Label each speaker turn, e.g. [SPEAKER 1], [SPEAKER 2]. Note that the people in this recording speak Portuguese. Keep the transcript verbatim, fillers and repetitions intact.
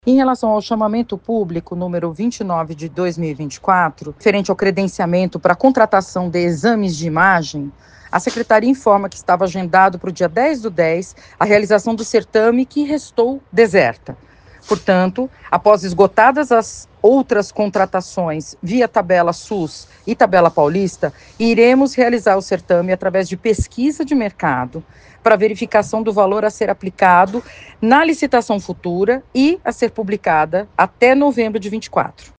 [SPEAKER 1] Em relação ao chamamento público número vinte e nove de dois mil e vinte e quatro, referente ao credenciamento para a contratação de exames de imagem, a Secretaria informa que estava agendado para o dia dez do dez a realização do certame, que restou deserta. Portanto, após esgotadas as outras contratações via tabela SUS e tabela paulista, iremos realizar o certame através de pesquisa de mercado para verificação do valor a ser aplicado na licitação futura e a ser publicada até novembro de vinte e quatro.